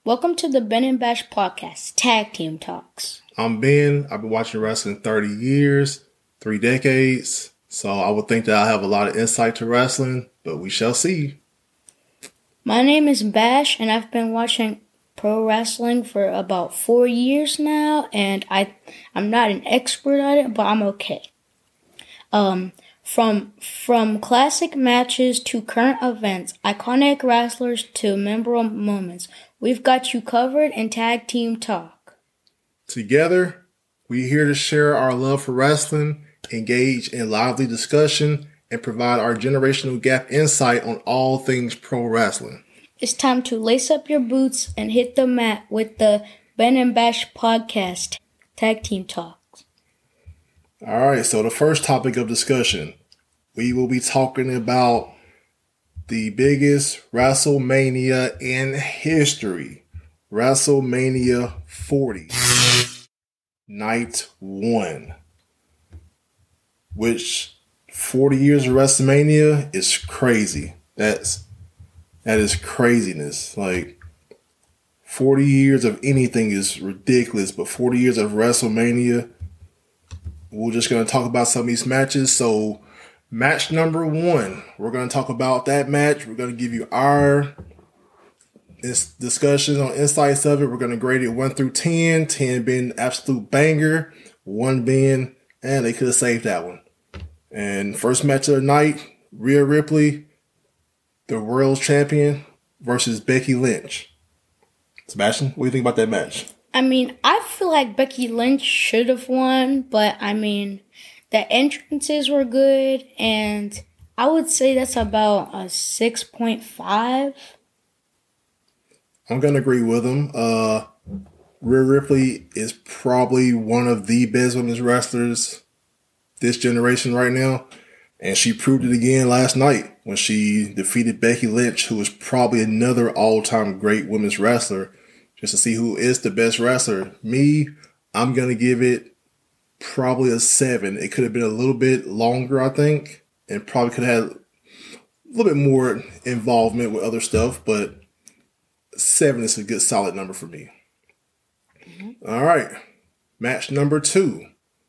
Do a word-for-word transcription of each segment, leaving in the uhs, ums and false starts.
Welcome to the Ben and Bash Podcast, Tag Team Talks. I'm Ben. I've been watching wrestling thirty years, three decades. So I would think that I have a lot of insight to wrestling, but we shall see. My name is Bash, and I've been watching pro wrestling for about four years now, and I, I'm not an expert at it, but I'm okay. Um, from from classic matches to current events, iconic wrestlers to memorable moments, we've got you covered in Tag Team Talk. Together, we're here to share our love for wrestling, engage in lively discussion, and provide our generational gap insight on all things pro wrestling. It's time to lace up your boots and hit the mat with the Ben and Bash Podcast, Tag Team Talks. All right, so the first topic of discussion, we will be talking about the biggest WrestleMania in history, WrestleMania forty, Night one, which forty years of WrestleMania is crazy. That's that is craziness. Like forty years of anything is ridiculous, but forty years of WrestleMania. We're just going to talk about some of these matches. So, match number one, we're going to talk about that match. We're going to give you our discussions on insights of it. We're going to grade it one through ten, ten being absolute banger, one being, and they could have saved that one. And first match of the night, Rhea Ripley, the world champion, versus Becky Lynch. Sebastian, what do you think about that match? I mean, I feel like Becky Lynch should have won, but I mean, the entrances were good, and I would say that's about a six point five. I'm going to agree with him. Uh, Rhea Ripley is probably one of the best women's wrestlers this generation right now, and she proved it again last night when she defeated Becky Lynch, who is probably another all-time great women's wrestler. Just to see who is the best wrestler. Me, I'm going to give it probably a seven. It could have been a little bit longer, I think, and probably could have had a little bit more involvement with other stuff, but seven is a good solid number for me. Mm-hmm. All right. Match number two.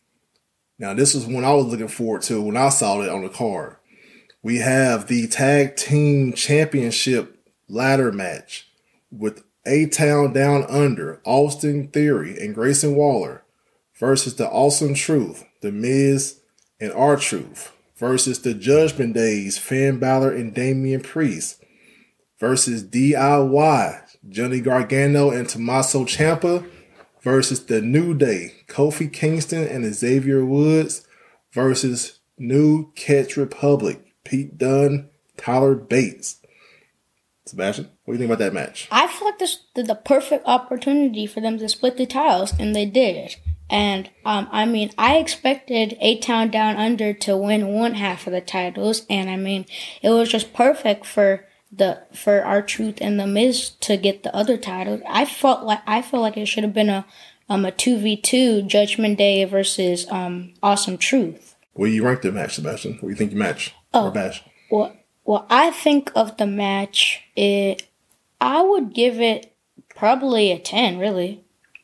Now, this is one I was looking forward to when I saw it on the card. We have the Tag Team Championship ladder match with A-Town Down Under, Austin Theory, and Grayson Waller versus the Awesome Truth, The Miz, and R-Truth versus the Judgment Days, Finn Balor and Damian Priest versus D I Y, Johnny Gargano and Tommaso Ciampa versus the New Day, Kofi Kingston and Xavier Woods versus New Catch Republic, Pete Dunne, Tyler Bates. Sebastian, what do you think about that match? I feel like this is the perfect opportunity for them to split the titles, and they did. And, um, I mean, I expected A-Town Down Under to win one half of the titles, and, I mean, it was just perfect for the for R-Truth and The Miz to get the other titles. I felt like I felt like it should have been a um a two v two Judgment Day versus um Awesome Truth. Where do you rank the match, Sebastian? What do you think you match? Oh, or bash? Well, Well, I think of the match, it, I would give it probably a ten, really.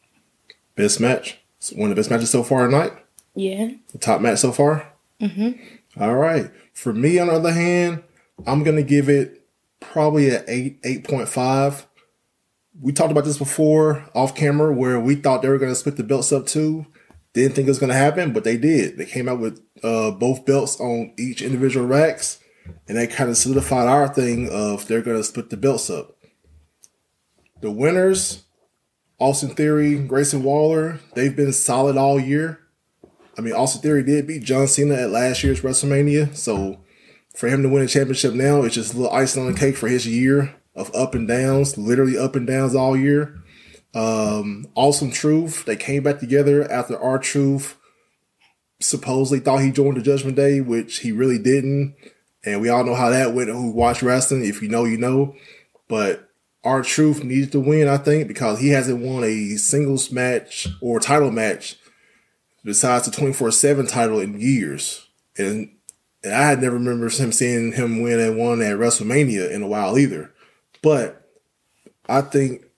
Best match? One of the best matches so far tonight? Yeah. The top match so far? Mm-hmm. All right. For me, on the other hand, I'm going to give it probably an eight, eight point five. We talked about this before off camera where we thought they were going to split the belts up too. Didn't think it was going to happen, but they did. They came out with uh, both belts on each individual racks. And that kind of solidified our thing of they're going to split the belts up. The winners, Austin Theory, Grayson Waller, they've been solid all year. I mean, Austin Theory did beat John Cena at last year's WrestleMania. So for him to win a championship now, it's just a little icing on the cake for his year of up and downs, literally up and downs all year. Um, Awesome Truth, they came back together after R-Truth supposedly thought he joined the Judgment Day, which he really didn't. And we all know how that went who watch wrestling. If you know, you know. But R-Truth needed to win, I think, because he hasn't won a singles match or title match besides the twenty-four seven title in years. And and I had never remember him seeing him win and one at WrestleMania in a while either. But I think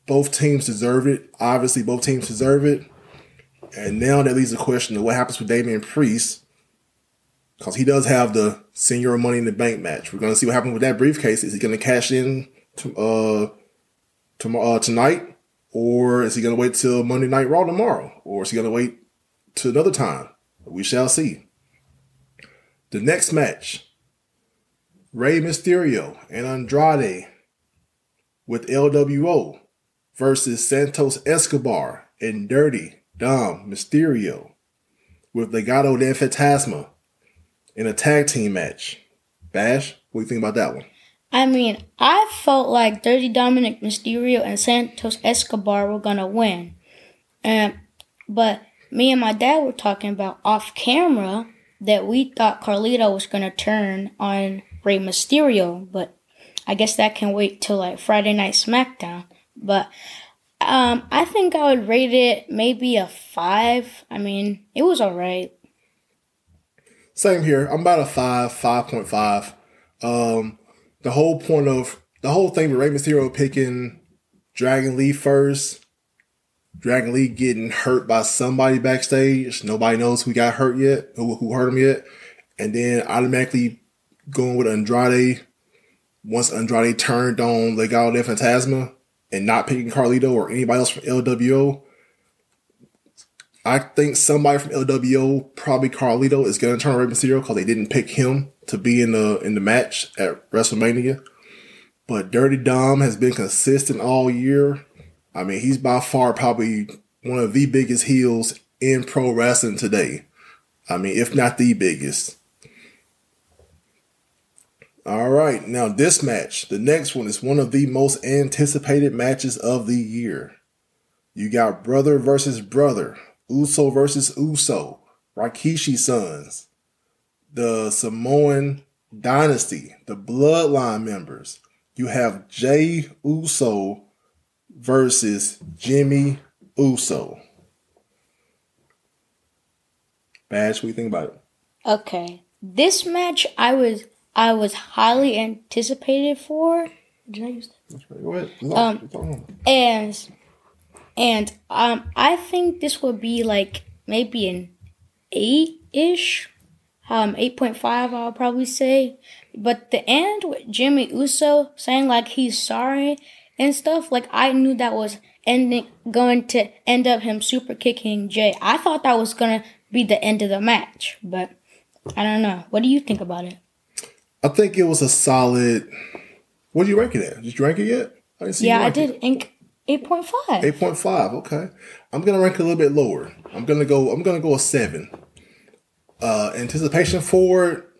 both teams deserve it. Obviously, both teams deserve it. And now that leaves the question of what happens with Damian Priest, because he does have the Senior Money in the Bank match. We're going to see what happens with that briefcase. Is he going to cash in to, uh, to, uh, tonight? Or is he going to wait till Monday Night Raw tomorrow? Or is he going to wait to another time? We shall see. The next match, Rey Mysterio and Andrade with L W O versus Santos Escobar and Dirty Dom Mysterio with Legado del Fantasma in a tag team match. Bash, what do you think about that one? I mean, I felt like Dirty Dominic Mysterio and Santos Escobar were going to win. Um, but me and my dad were talking about off camera that we thought Carlito was going to turn on Rey Mysterio. But I guess that can wait till like Friday Night SmackDown. But um, I think I would rate it maybe a five. I mean, it was all right. Same here. I'm about a five, five point five. Um, the whole point of the whole thing with Rey Mysterio picking Dragon Lee first, Dragon Lee getting hurt by somebody backstage. Nobody knows who got hurt yet, who, who hurt him yet. And then automatically going with Andrade once Andrade turned on Legado del Fantasma and not picking Carlito or anybody else from L W O. I think somebody from L W O, probably Carlito, is going to turn on Rey Mysterio because they didn't pick him to be in the in the match at WrestleMania. But Dirty Dom has been consistent all year. I mean, he's by far probably one of the biggest heels in pro wrestling today. I mean, if not the biggest. All right, now this match, the next one is one of the most anticipated matches of the year. You got brother versus brother, Uso versus Uso, Rikishi sons, the Samoan dynasty, the bloodline members. You have Jey Uso versus Jimmy Uso. Bash, what do you think about it? Okay. This match I was I was highly anticipated for. Did I use that? Go ahead. No, um, and and um I think this would be like maybe an eight-ish. Um eight point five I'll probably say. But the end with Jimmy Uso saying like he's sorry and stuff, like I knew that was ending going to end up him super kicking Jay. I thought that was gonna be the end of the match, but I don't know. What do you think about it? I think it was a solid. What do you rank it at? Did you rank it yet? I didn't see yeah, I did. It. eight point five. eight point five. Okay, I'm gonna rank it a little bit lower. I'm gonna go. I'm gonna go a seven. Uh, anticipation for it.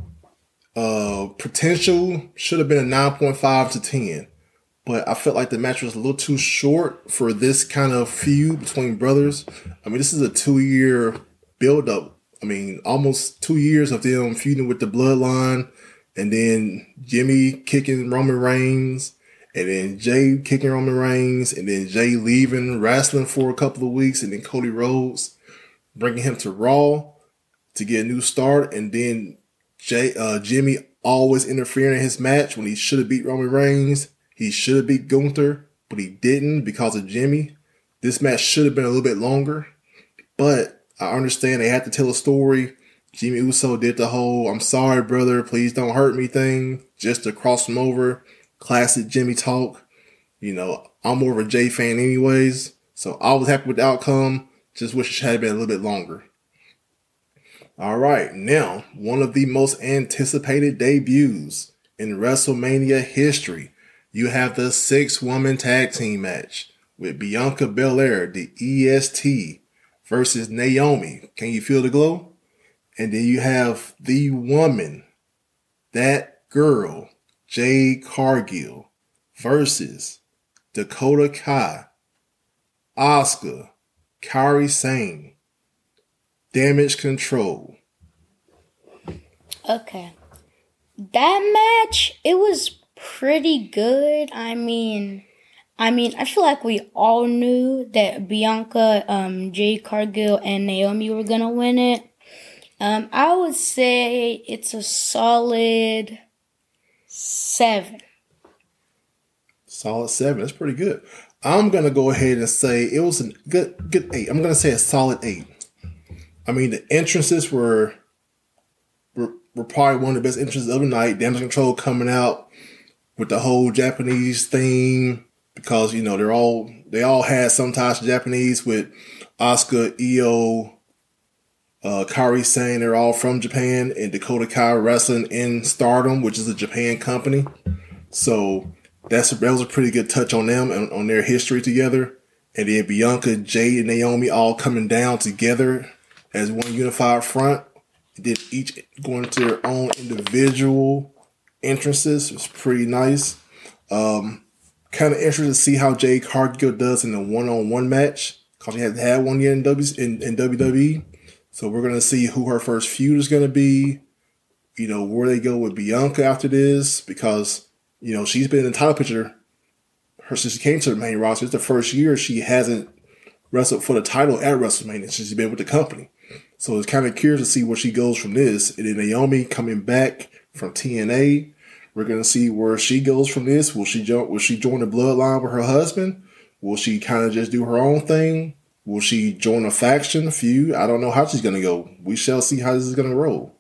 Uh, potential should have been a nine point five to ten. But I felt like the match was a little too short for this kind of feud between brothers. I mean, this is a two-year build-up. I mean, almost two years of them feuding with the Bloodline, and then Jimmy kicking Roman Reigns, and then Jay kicking Roman Reigns, and then Jay leaving wrestling for a couple of weeks, and then Cody Rhodes bringing him to Raw to get a new start, and then Jay, uh, Jimmy always interfering in his match when he should have beat Roman Reigns. He should have beat Gunther, but he didn't because of Jimmy. This match should have been a little bit longer, but I understand they had to tell a story. Jimmy Uso did the whole, I'm sorry, brother, please don't hurt me thing, just to cross him over. Classic Jimmy talk. You know, I'm more of a Jay fan anyways, so I was happy with the outcome. Just wish it had been a little bit longer. All right, now, one of the most anticipated debuts in WrestleMania history. You have the six-woman tag team match with Bianca Belair, the E S T, versus Naomi. Can you feel the glow? And then you have the woman, that girl, Jade Cargill, versus Dakota Kai, Asuka, Kairi Sane, Damage Control. Okay. That match, it was pretty good. I mean, I mean, I feel like we all knew that Bianca, um, Jade Cargill, and Naomi were gonna win it. Um, I would say it's a solid seven. Solid seven. That's pretty good. I'm gonna go ahead and say it was a good good eight. I'm gonna say a solid eight. I mean, the entrances were were, were probably one of the best entrances of the night. Damage Control coming out with the whole Japanese theme because you know they're all they all had some ties to Japanese with Asuka, Io, uh, Kairi Sane. They're all from Japan, and Dakota Kai wrestling in Stardom, which is a Japan company. So that's that was a pretty good touch on them and on their history together. And then Bianca, Jade, and Naomi all coming down together as one unified front. Then each going to their own individual entrances. It was pretty nice. Um, kind of interested to see how Jade Cargill does in the one-on-one match because she hasn't had one yet in, w, in, in W W E. So we're going to see who her first feud is going to be. You know, where they go with Bianca after this because, you know, she's been in the title picture her since she came to the main roster. It's the first year she hasn't wrestled for the title at WrestleMania since she's been with the company. So it's kind of curious to see where she goes from this. And then Naomi coming back from T N A. We're going to see where she goes from this. Will she jump? Will she join the bloodline with her husband? Will she kind of just do her own thing? Will she join a faction, a feud? I don't know how she's going to go. We shall see how this is going to roll.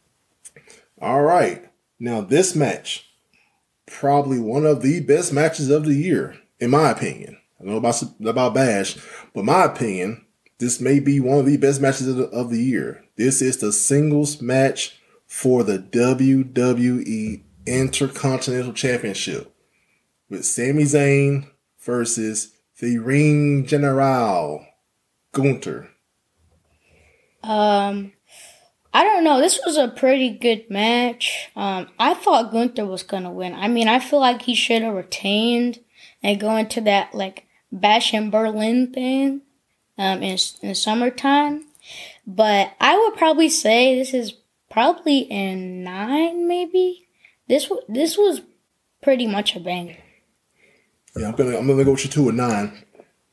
All right. Now this match. Probably one of the best matches of the year, in my opinion. I don't know about, about Bash, but my opinion, this may be one of the best matches of the, of the year. This is the singles match for the W W E Intercontinental Championship with Sami Zayn versus the Ring General, Gunther. Um... I don't know. This was a pretty good match. Um, I thought Gunther was going to win. I mean, I feel like he should have retained and go into that, like, Bash in Berlin thing um, in, in summertime. But I would probably say this is probably in nine, maybe. This this was pretty much a banger. Yeah, I'm gonna I'm gonna go with you two at nine.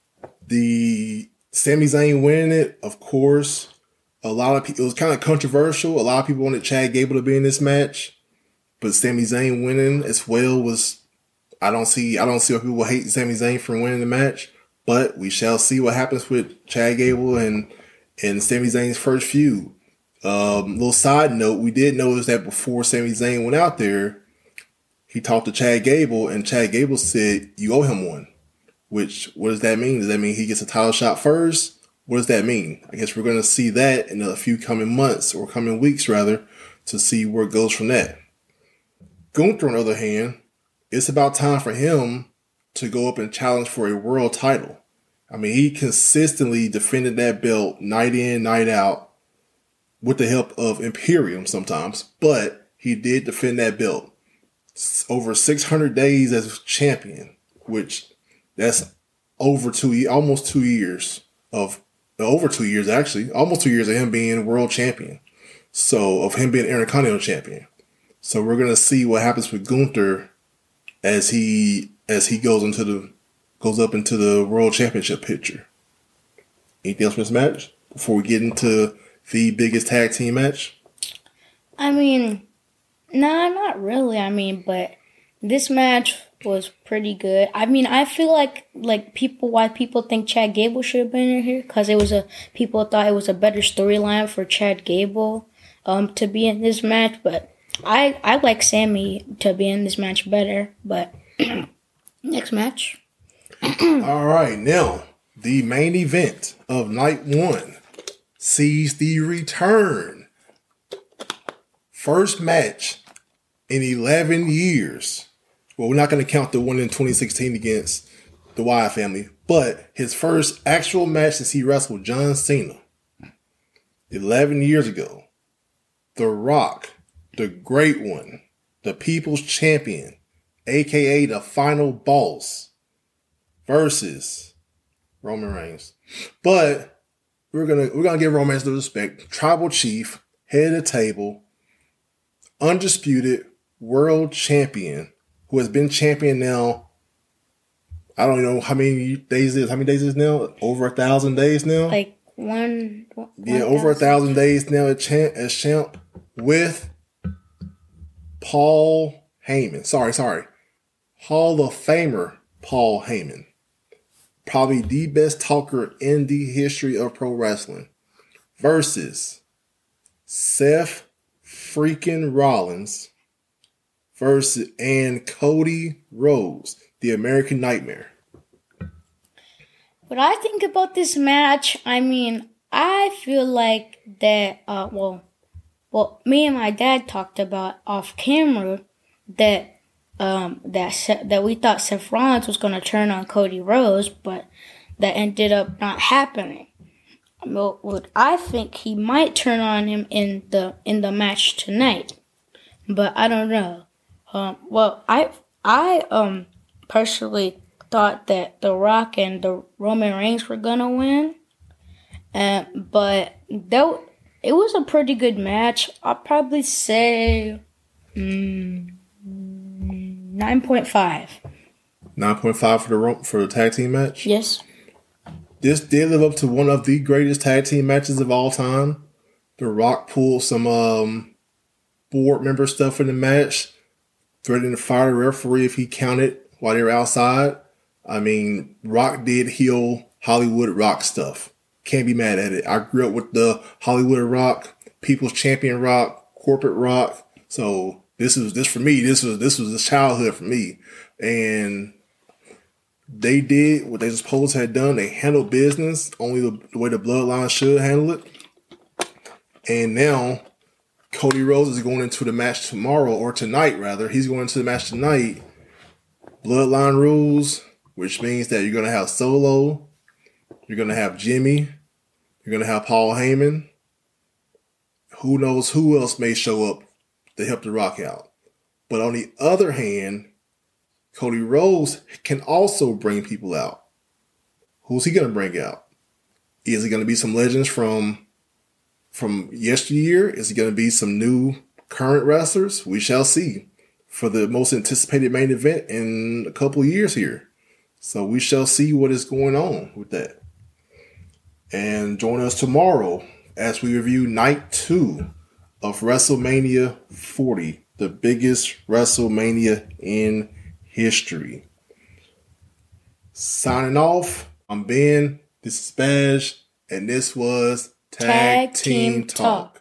The Sami Zayn winning it, of course. A lot of people, it was kind of controversial. A lot of people wanted Chad Gable to be in this match, but Sami Zayn winning as well was. I don't see. I don't see why people hate Sami Zayn for winning the match, but we shall see what happens with Chad Gable and and Sami Zayn's first feud. Um, little side note: we did notice that before Sami Zayn went out there, he talked to Chad Gable, and Chad Gable said, "You owe him one." Which what does that mean? Does that mean he gets a title shot first? What does that mean? I guess we're going to see that in a few coming months or coming weeks, rather, to see where it goes from that. Gunther, on the other hand, it's about time for him to go up and challenge for a world title. I mean, he consistently defended that belt night in, night out with the help of Imperium sometimes, but he did defend that belt. Over six hundred days as champion, which that's over two, almost two years of Over two years, actually. Almost two years of him being world champion. So, of him being Intercontinental champion. So, we're going to see what happens with Gunther as he as he goes into the goes up into the world championship picture. Anything else from this match? Before we get into the biggest tag team match? I mean, nah, not really. I mean, but this match was pretty good. I mean, I feel like like people why people think Chad Gable should have been in here because it was a people thought it was a better storyline for Chad Gable um to be in this match, but I I like Sami to be in this match better. But next match. All right, now the main event of night one sees the return. First match in eleven years. Well, we're not going to count the one in twenty sixteen against the Wyatt family, but his first actual match since he wrestled John Cena eleven years ago. The Rock, the Great One, the People's Champion, a k a the Final Boss, versus Roman Reigns. But we're gonna we're gonna give Roman Reigns the respect. Tribal Chief, head of the table, undisputed world champion. Who has been champion now, I don't know how many days it is. How many days is it now? Over a thousand days now? Like one. one yeah, over a thousand days now as champ, as champ with Paul Heyman. Sorry, sorry. Hall of Famer Paul Heyman. probably the best talker in the history of pro wrestling, versus Seth freaking Rollins versus and Cody Rhodes, the American Nightmare. What I think about this match, I mean, I feel like that, uh, well, well, me and my dad talked about off camera that um, that Se- that we thought Seth Rollins was going to turn on Cody Rhodes, but that ended up not happening. Well, what I think he might turn on him in the in the match tonight, but I don't know. Um, well, I I um personally thought that The Rock and the Roman Reigns were gonna win, uh, but though it was a pretty good match, I'll probably say mm, nine point five. Nine point five for the for the tag team match. Yes. This did live up to one of the greatest tag team matches of all time. The Rock pulled some um, board member stuff in the match, threatening to fire the referee if he counted while they were outside. I mean, Rock did heel Hollywood Rock stuff. Can't be mad at it. I grew up with the Hollywood Rock, People's Champion Rock, Corporate Rock. So this is this for me. This was this was a childhood for me, and they did what they supposed to have done. They handled business only the, the way the Bloodline should handle it. And now Cody Rhodes is going into the match tomorrow, or tonight rather. He's going into the match tonight. Bloodline rules, which means that you're going to have Solo, you're going to have Jimmy, you're going to have Paul Heyman. Who knows who else may show up to help The Rock out. But on the other hand, Cody Rhodes can also bring people out. Who's he going to bring out? Is it going to be some legends from, from yesteryear? Is it going to be some new current wrestlers? We shall see for the most anticipated main event in a couple of years here. So we shall see what is going on with that. And join us tomorrow as we review night two of WrestleMania forty, the biggest WrestleMania in history. Signing off, I'm Ben, this is Badge, and this was Tag, Tag Team, Team Talk. Talk.